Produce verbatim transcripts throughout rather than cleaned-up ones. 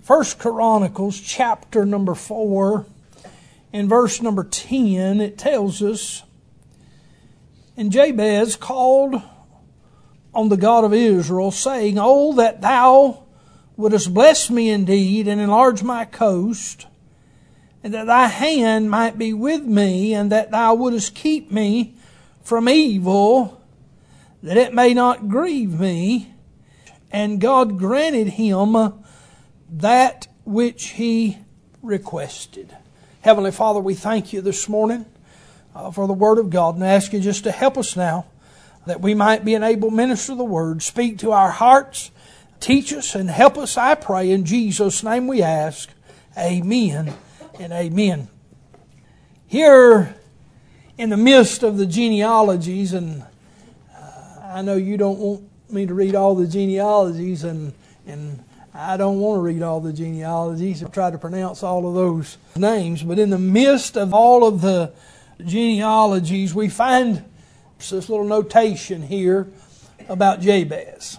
First Chronicles chapter number four, in verse number ten, it tells us, "And Jabez called on the God of Israel, saying, Oh, that thou wouldest bless me indeed, and enlarge my coast, and that thy hand might be with me, and that thou wouldest keep me from evil, that it may not grieve me. And God granted him that which he requested." Heavenly Father, we thank you this morning uh, for the Word of God, and I ask you just to help us now, that we might be an able minister of the Word. Speak to our hearts, teach us, and help us, I pray. In Jesus' name we ask. Amen and amen. Here in the midst of the genealogies, and uh, I know you don't want me to read all the genealogies, and and I don't want to read all the genealogies. I try to pronounce all of those names. But in the midst of all of the genealogies, we find this little notation here about Jabez.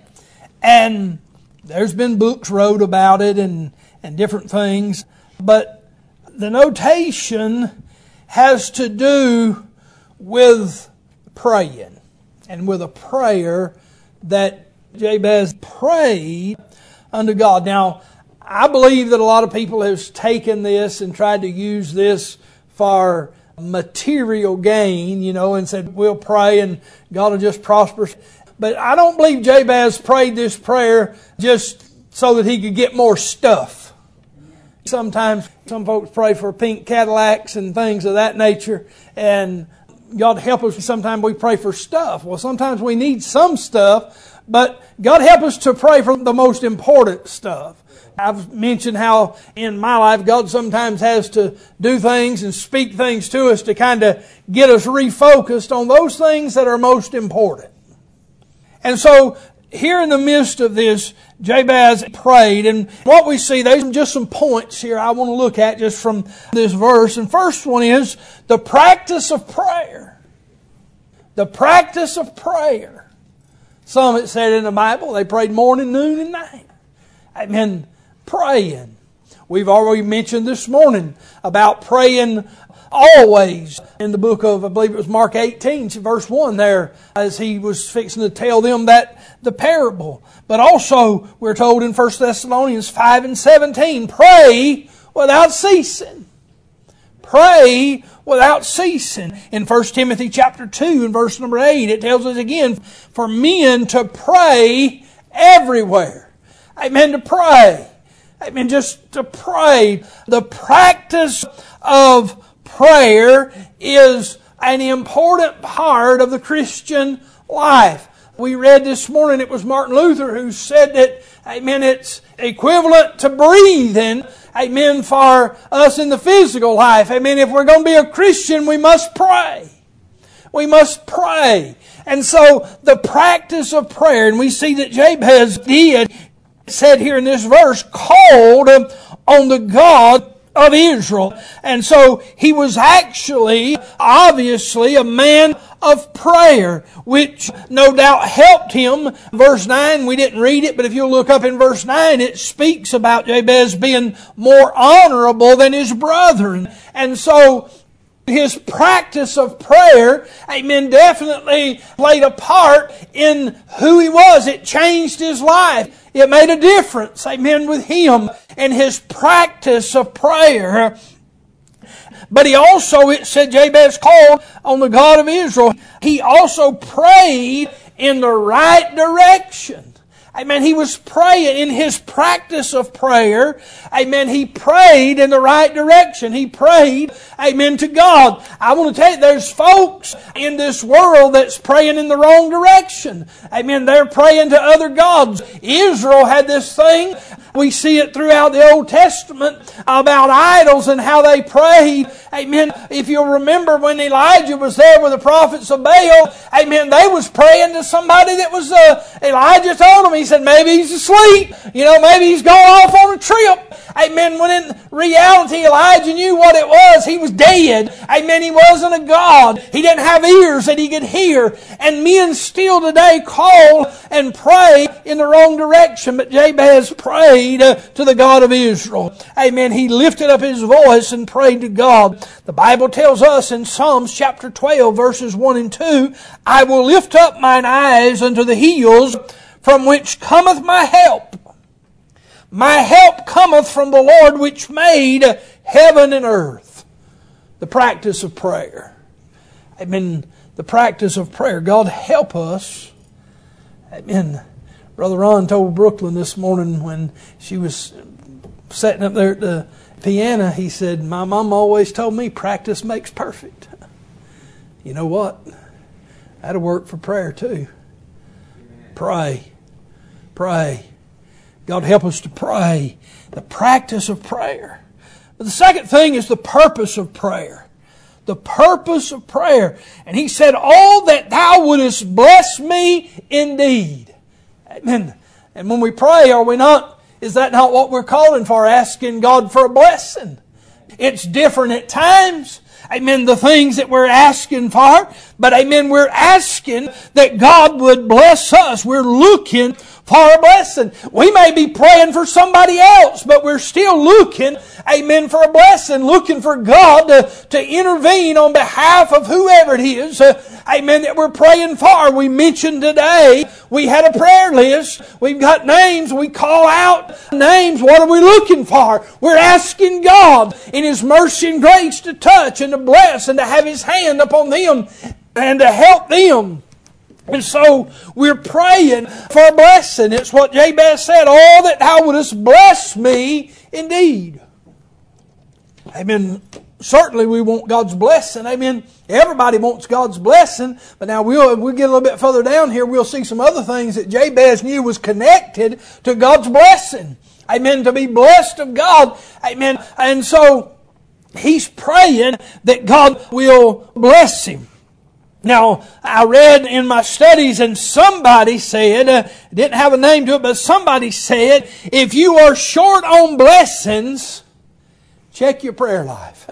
And there's been books wrote about it and, and different things. But the notation has to do with praying, and with a prayer that Jabez prayed unto God. Now, I believe that a lot of people have taken this and tried to use this for material gain, you know, and said, we'll pray and God will just prosper us. But I don't believe Jabez prayed this prayer just so that he could get more stuff. Sometimes some folks pray for pink Cadillacs and things of that nature, and God help us, sometimes we pray for stuff. Well, sometimes we need some stuff, but God help us to pray for the most important stuff. I've mentioned how in my life God sometimes has to do things and speak things to us to kind of get us refocused on those things that are most important. And so here in the midst of this, Jabez prayed, and what we see, there's just some points here I want to look at just from this verse. And first one is the practice of prayer. The practice of prayer. Some, it said in the Bible, they prayed morning, noon, and night. Amen. Praying. We've already mentioned this morning about praying always in the book of, I believe it was Mark eighteen, verse one there, as he was fixing to tell them that the parable. But also, we're told in First Thessalonians five and seventeen, pray without ceasing. Pray without ceasing. In First Timothy chapter two and verse number eight, it tells us again, for men to pray everywhere. Amen, to pray. Amen, just to pray. The practice of prayer is an important part of the Christian life. We read this morning, it was Martin Luther who said that, amen, it's equivalent to breathing, amen, for us in the physical life. Amen, if we're going to be a Christian, we must pray. We must pray. And so the practice of prayer, and we see that Jabez did, said here in this verse, called on the God of Israel. And so he was actually, obviously, a man of prayer, which no doubt helped him. Verse nine, we didn't read it, but if you'll look up in verse nine, it speaks about Jabez being more honorable than his brethren. And so his practice of prayer, amen, definitely played a part in who he was. It changed his life. It made a difference, amen, with him and his practice of prayer. But he also, it said Jabez called on the God of Israel. He also prayed in the right direction. Amen. He was praying in his practice of prayer. Amen. He prayed in the right direction. He prayed, amen, to God. I want to tell you, there's folks in this world that's praying in the wrong direction. Amen. They're praying to other gods. Israel had this thing. We see it throughout the Old Testament about idols and how they prayed. Amen. If you'll remember when Elijah was there with the prophets of Baal, amen, they was praying to somebody that was, uh, Elijah told them, he said, maybe he's asleep. You know, maybe he's gone off on a trip. Amen. When in reality, Elijah knew what it was. He was dead. Amen. He wasn't a God. He didn't have ears that he could hear. And men still today call and pray in the wrong direction. But Jabez prayed prayed to the God of Israel. Amen. He lifted up his voice and prayed to God. The Bible tells us in Psalms chapter twelve, verses one and two, I will lift up mine eyes unto the hills, from which cometh my help. My help cometh from the Lord which made heaven and earth. The practice of prayer. Amen. The practice of prayer. God help us. Amen. Brother Ron told Brooklyn this morning when she was sitting up there at the piano, he said, my mom always told me practice makes perfect. You know what? That'll work for prayer too. Pray. Pray. God help us to pray. The practice of prayer. But the second thing is the purpose of prayer. The purpose of prayer. And he said, oh, that thou wouldest bless me indeed. Amen. And when we pray, are we not, is that not what we're calling for? Asking God for a blessing. It's different at times. Amen. The things that we're asking for. But amen, we're asking that God would bless us. We're looking for a blessing. We may be praying for somebody else, but we're still looking, amen, for a blessing. Looking for God to, to intervene on behalf of whoever it is, uh, amen, that we're praying for. We mentioned today, we had a prayer list. We've got names. We call out names. What are we looking for? We're asking God in His mercy and grace to touch and to bless and to have His hand upon them and to help them. And so we're praying for a blessing. It's what Jabez said, oh, that thou wouldest bless me indeed. Amen. Certainly we want God's blessing. Amen. Everybody wants God's blessing. But now we'll, we'll get a little bit further down here. We'll see some other things that Jabez knew was connected to God's blessing. Amen. To be blessed of God. Amen. And so he's praying that God will bless him. Now, I read in my studies and somebody said, uh, didn't have a name to it, but somebody said, if you are short on blessings, check your prayer life.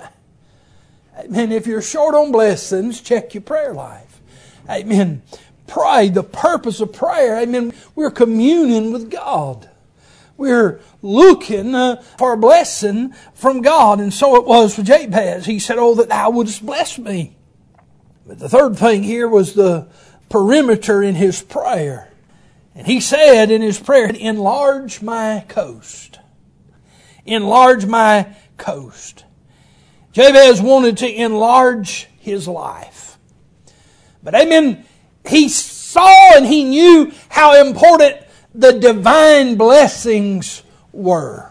Amen. If you're short on blessings, check your prayer life. Amen. Pray, the purpose of prayer. Amen. We're communing with God. We're looking uh, for a blessing from God. And so it was for Jabez. He said, oh, that thou wouldest bless me. But the third thing here was the perimeter in his prayer. And he said in his prayer, enlarge my coast. Enlarge my coast. Jabez wanted to enlarge his life. But amen, he saw and he knew how important the divine blessings were.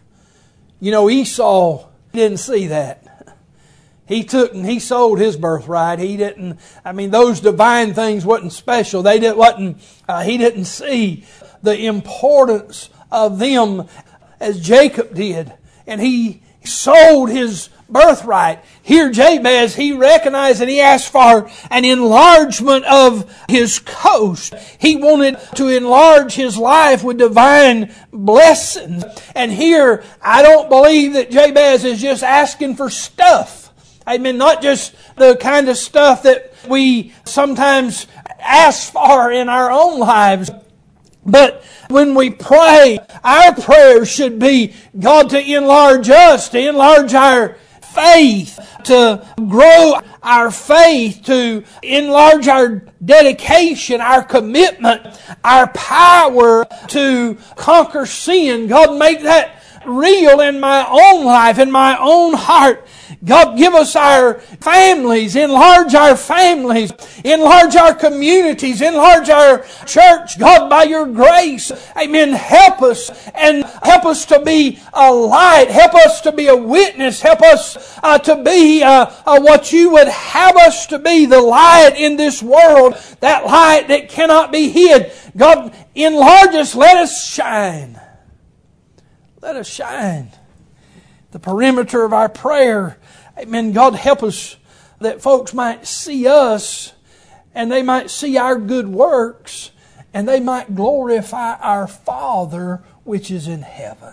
You know, Esau didn't see that. He took and he sold his birthright. He didn't, I mean, those divine things wasn't special. They didn't, wasn't, uh, he didn't see the importance of them as Jacob did. And he sold his birthright. Here Jabez, he recognized and he asked for an enlargement of his coast. He wanted to enlarge his life with divine blessings. And here, I don't believe that Jabez is just asking for stuff. Amen. Not just the kind of stuff that we sometimes ask for in our own lives. But when we pray, our prayer should be God to enlarge us, to enlarge our faith, to grow our faith, to enlarge our dedication, our commitment, our power to conquer sin. God, make that real in my own life, in my own heart. God, give us our families, enlarge our families, enlarge our communities, enlarge our church. God, by your grace, amen, help us and help us to be a light, help us to be a witness, help us uh, to be uh, uh, what you would have us to be, the light in this world, that light that cannot be hid. God, enlarge us, let us shine. Let us shine. The perimeter of our prayer. Amen. God help us that folks might see us and they might see our good works and they might glorify our Father which is in heaven.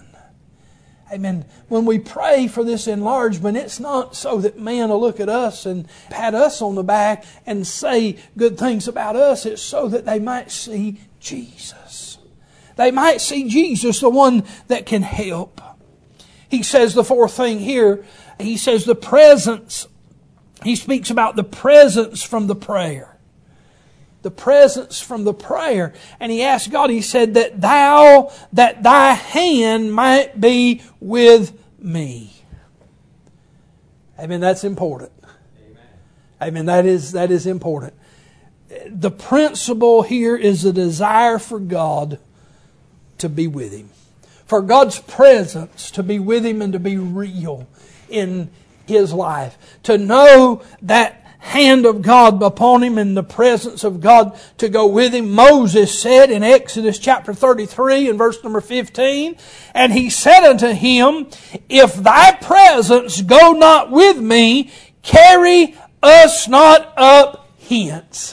Amen. When we pray for this enlargement, it's not so that man will look at us and pat us on the back and say good things about us. It's so that they might see Jesus. They might see Jesus, the one that can help. He says the fourth thing here, he says the presence. He speaks about the presence from the prayer. The presence from the prayer. And he asked God, he said, that thou, that thy hand might be with me. Amen. That's important. Amen. Amen. That is, that is important. The principle here is the desire for God to be with him. For God's presence to be with him and to be real in his life. To know that hand of God upon him and the presence of God to go with him. Moses said in Exodus chapter thirty-three and verse number fifteen, and he said unto him, if thy presence go not with me, carry us not up hence.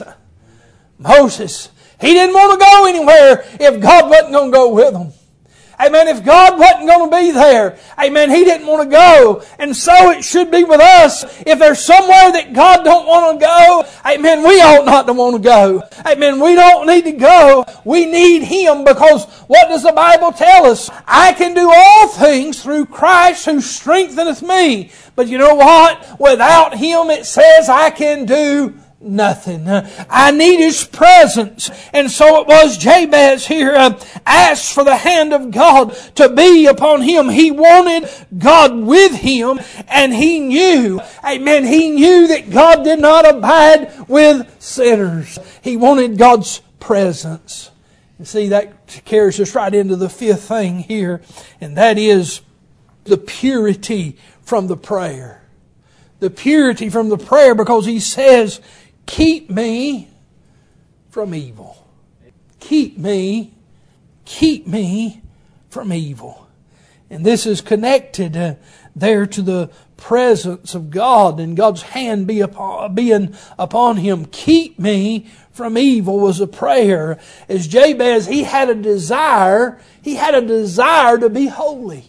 Moses, he didn't want to go anywhere if God wasn't going to go with him. Amen. If God wasn't going to be there, amen, he didn't want to go. And so it should be with us. If there's somewhere that God don't want to go, amen, we ought not to want to go. Amen. We don't need to go. We need him, because what does the Bible tell us? I can do all things through Christ who strengtheneth me. But you know what? Without him, it says I can do nothing. I need his presence. And so it was Jabez here uh, asked for the hand of God to be upon him. He wanted God with him, and he knew, amen, he knew that God did not abide with sinners. He wanted God's presence. And see, that carries us right into the fifth thing here, and that is the purity from the prayer. The purity from the prayer, because he says, keep me from evil. Keep me, keep me from evil. And this is connected uh, there to the presence of God and God's hand be upon, being upon him. Keep me from evil was a prayer. As Jabez, he had a desire, he had a desire to be holy.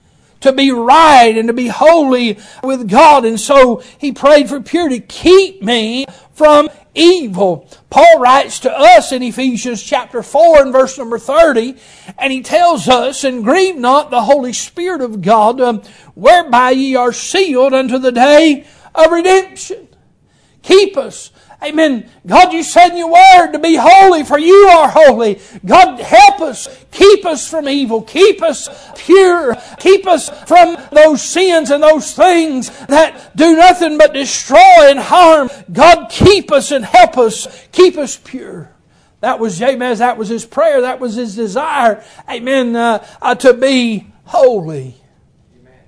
To be right and to be holy with God. And so he prayed for purity. Keep me from evil. Paul writes to us in Ephesians chapter four and verse number thirty, and he tells us, and grieve not the Holy Spirit of God, um, whereby ye are sealed unto the day of redemption. Keep us. Amen. God, you said in your word to be holy, for you are holy. God, help us. Keep us from evil. Keep us pure. Keep us from those sins and those things that do nothing but destroy and harm. God, keep us and help us. Keep us pure. That was Jabez. That was his prayer. That was his desire. Amen. Uh, uh, to be holy. Amen.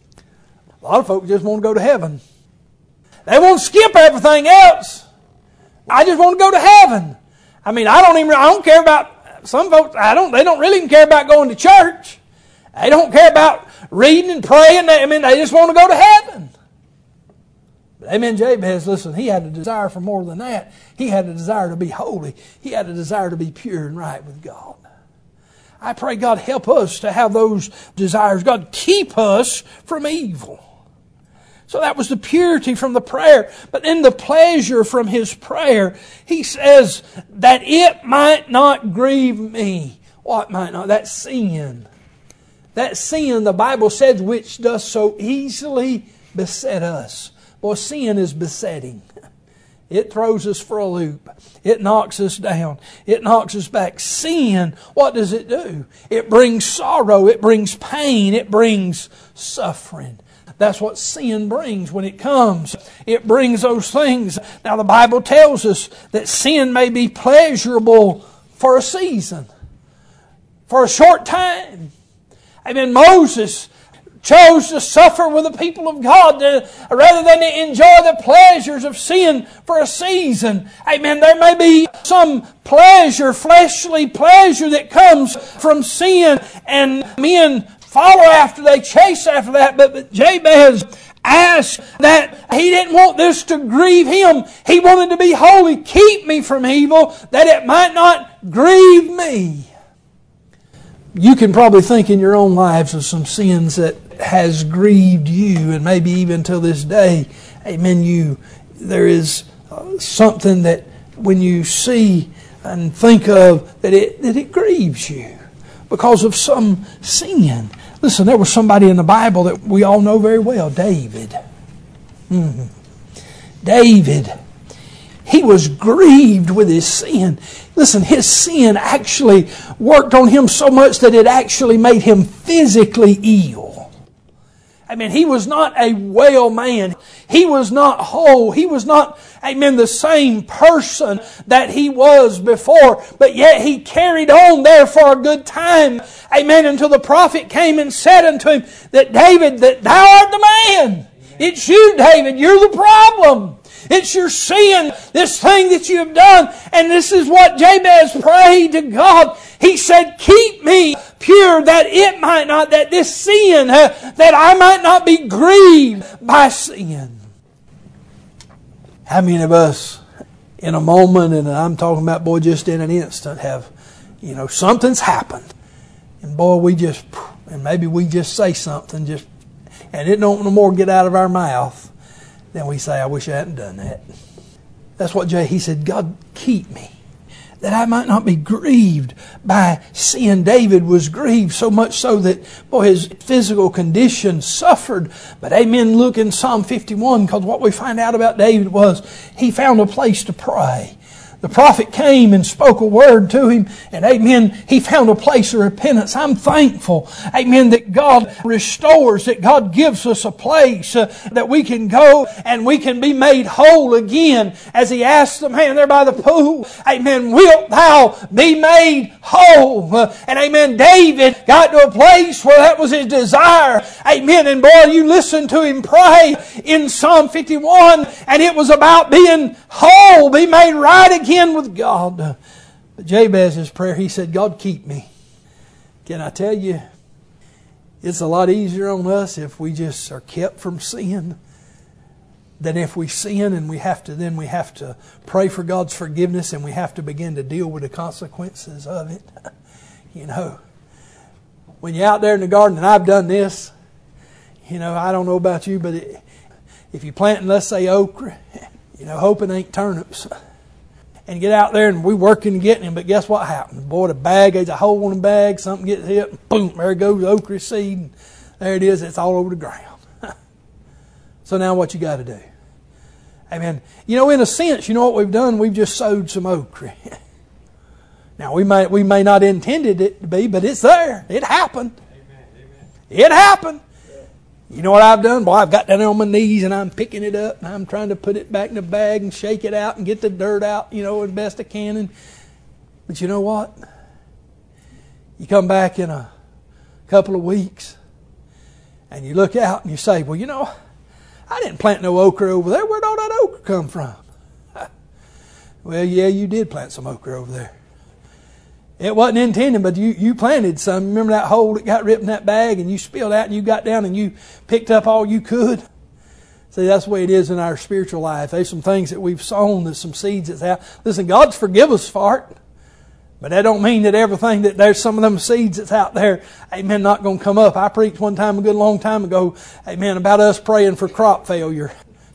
A lot of folks just want to go to heaven. They want to skip everything else. I just want to go to heaven. I mean, I don't even, I don't care about, some folks, I don't, they don't really even care about going to church. They don't care about reading and praying. They, I mean, they just want to go to heaven. But amen, Jabez, listen, he had a desire for more than that. He had a desire to be holy. He had a desire to be pure and right with God. I pray God help us to have those desires. God, keep us from evil. So that was the purity from the prayer. But then the pleasure from his prayer, he says that it might not grieve me. What might not? That sin. That sin, the Bible says, which does so easily beset us. Boy, sin is besetting. It throws us for a loop. It knocks us down. It knocks us back. Sin, what does it do? It brings sorrow. It brings pain. It brings suffering. That's what sin brings when it comes. It brings those things. Now the Bible tells us that sin may be pleasurable for a season, for a short time. Amen. Moses chose to suffer with the people of God to, rather than to enjoy the pleasures of sin for a season. Amen. There may be some pleasure, fleshly pleasure that comes from sin, and men follow after, they chase after that. But, but Jabez asked that he didn't want this to grieve him. He wanted to be holy. Keep me from evil, that it might not grieve me. You can probably think in your own lives of some sins that has grieved you, and maybe even till this day, amen, you, there is something that when you see and think of, that it, that it grieves you. because of some sin. Listen, there was somebody in the Bible that we all know very well, David. Mm-hmm. David. He was grieved with his sin. Listen, his sin actually worked on him so much that it actually made him physically ill. I mean, he was not a well man. He was not whole. He was not, amen, the same person that he was before. But yet he carried on there for a good time. Amen. Until the prophet came and said unto him that David, that thou art the man. It's you, David. You're the problem. It's your sin, this thing that you have done. And this is what Jabez prayed to God. He said, keep me pure that it might not, that this sin, uh, that I might not be grieved by sin. How many of us in a moment, and I'm talking about, boy, just in an instant, have, you know, something's happened. And boy, we just, and maybe we just say something, just, and it don't no more get out of our mouth. Then we say, I wish I hadn't done that. That's what Jay, he said, God, keep me, that I might not be grieved by sin. David was grieved so much so that, boy, his physical condition suffered. But amen, look in Psalm fifty-one, because what we find out about David was he found a place to pray. The prophet came and spoke a word to him, and amen, he found a place of repentance. I'm thankful, amen, that God restores, that God gives us a place uh, that we can go and we can be made whole again. As he asked the man there by the pool, amen, wilt thou be made whole? Uh, and amen, David got to a place where that was his desire. Amen, and boy, you listen to him pray in Psalm fifty-one, and it was about being whole, be made right again. Again with God. But Jabez's prayer, he said, God, keep me. Can I tell you, it's a lot easier on us if we just are kept from sin than if we sin and we have to, then we have to pray for God's forgiveness and we have to begin to deal with the consequences of it. You know, when you're out there in the garden, and I've done this, you know, I don't know about you, but it, if you're planting, let's say, okra, you know, hoping ain't turnips, and get out there and we working and getting them, but guess what happens? Boy, the bag, there's a hole in the bag, something gets hit, and boom, there goes the okra seed, and there it is, it's all over the ground. So now what you got to do? Amen. You know, in a sense, you know what we've done? We've just sowed some okra. Now, we may we may not intended it to be, but it's there. It happened. Amen. Amen. It happened. You know what I've done? Boy, I've got down there on my knees and I'm picking it up and I'm trying to put it back in the bag and shake it out and get the dirt out, you know, as best I can. And, but you know what? You come back in a couple of weeks and you look out and you say, well, you know, I didn't plant no okra over there. Where'd all that okra come from? Well, yeah, you did plant some okra over there. It wasn't intended, but you, you planted some. Remember that hole that got ripped in that bag and you spilled out and you got down and you picked up all you could? See, that's the way it is in our spiritual life. There's some things that we've sown, there's some seeds that's out. Listen, God's forgive us for it. But that don't mean that everything that there's some of them seeds that's out there, amen, not going to come up. I preached one time a good long time ago, amen, about us praying for crop failure.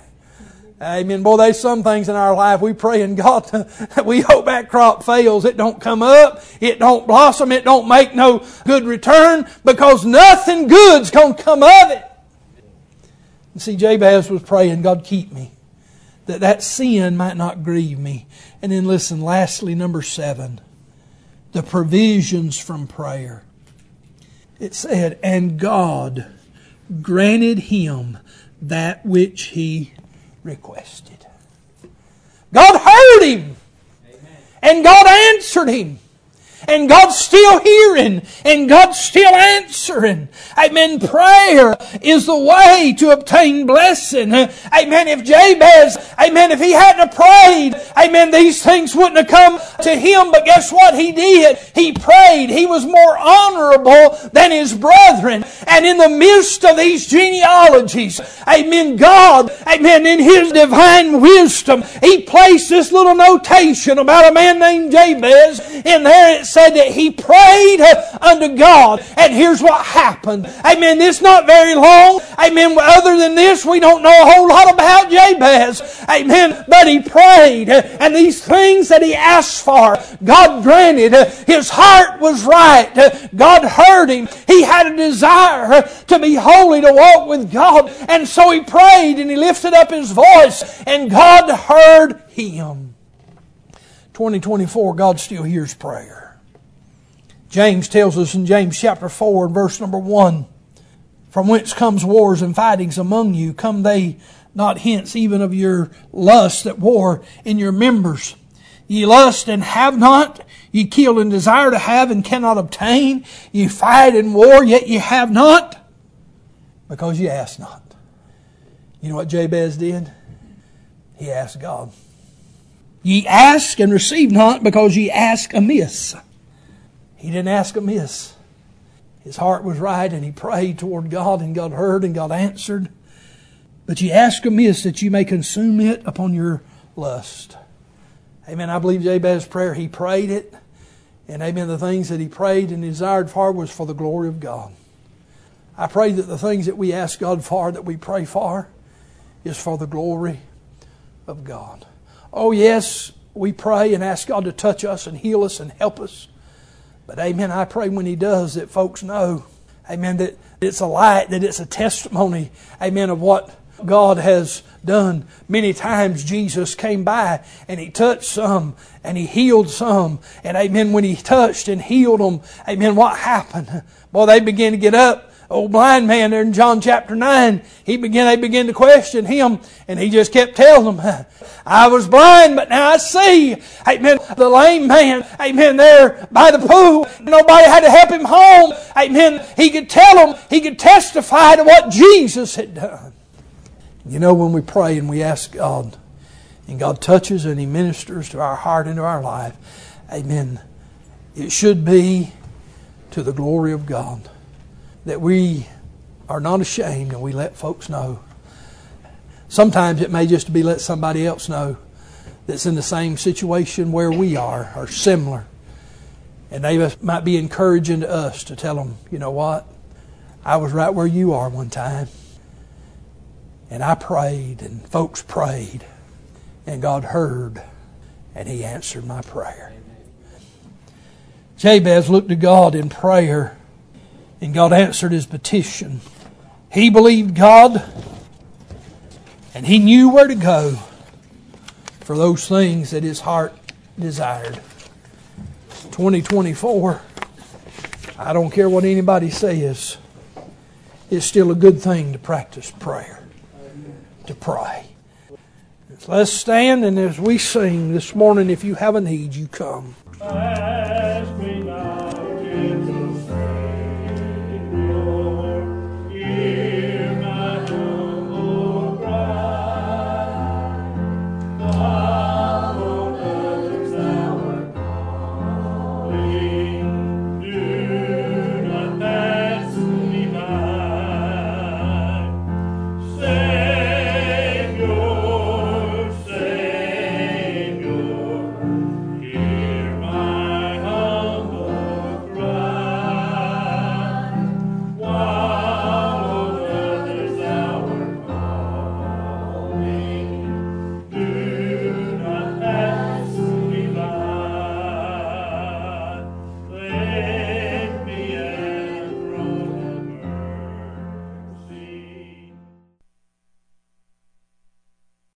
Amen. Boy, there's some things in our life we pray in God, we hope that crop fails. It don't come up. It don't blossom. It don't make no good return because nothing good's going to come of it. And see, Jabez was praying, God, keep me, that that sin might not grieve me. And then listen, lastly, number seven, the provisions from prayer. It said, and God granted him that which he requested. God heard him. Amen. And God answered him. And God's still hearing. And God's still answering. Amen. Prayer is the way to obtain blessing. Amen. If Jabez, amen, if he hadn't prayed, amen, these things wouldn't have come to him. But guess what he did? He prayed. He was more honorable than his brethren. And in the midst of these genealogies, amen, God, amen, in His divine wisdom, He placed this little notation about a man named Jabez. In there it said that he prayed unto God. And here's what happened. Amen. This not very long. Amen. Other than this, we don't know a whole lot about Jabez. Amen. But he prayed. And these things that he asked for, God granted. His heart was right. God heard him. He had a desire to be holy, to walk with God. And so he prayed and he lifted up his voice and God heard him. twenty twenty-four, God still hears prayer. James tells us in James chapter four and verse number one, from whence comes wars and fightings among you? Come they not hence even of your lust that war in your members? Ye lust and have not, ye kill and desire to have and cannot obtain. Ye fight and war, yet ye have not, because ye ask not. You know what Jabez did? He asked God. Ye ask and receive not, because ye ask amiss. He didn't ask amiss. His heart was right and he prayed toward God and God heard and God answered. But ye ask amiss that ye may consume it upon your lust. Amen. I believe Jabez's prayer, he prayed it. And amen, the things that he prayed and desired for was for the glory of God. I pray that the things that we ask God for, that we pray for, is for the glory of God. Oh yes, we pray and ask God to touch us and heal us and help us. But amen, I pray when he does that folks know, amen, that it's a light, that it's a testimony, amen, of what God has done. Many times Jesus came by and he touched some and he healed some. And amen, when he touched and healed them, amen, what happened? Boy, they began to get up. Old blind man there in John chapter nine, he began, they began to question him, and he just kept telling them, I was blind, but now I see. Amen. The lame man, amen, there by the pool, nobody had to help him home. Amen. He could tell them, he could testify to what Jesus had done. You know, when we pray and we ask God, and God touches and he ministers to our heart and to our life, amen, it should be to the glory of God. That we are not ashamed and we let folks know. Sometimes it may just be let somebody else know that's in the same situation where we are or similar. And they might be encouraging to us to tell them, you know what? I was right where you are one time. And I prayed and folks prayed. And God heard and he answered my prayer. Jabez looked to God in prayer. And God answered his petition. He believed God. And he knew where to go for those things that his heart desired. twenty twenty-four, I don't care what anybody says, it's still a good thing to practice prayer. To pray. Let's stand, and as we sing this morning, if you have a need, you come.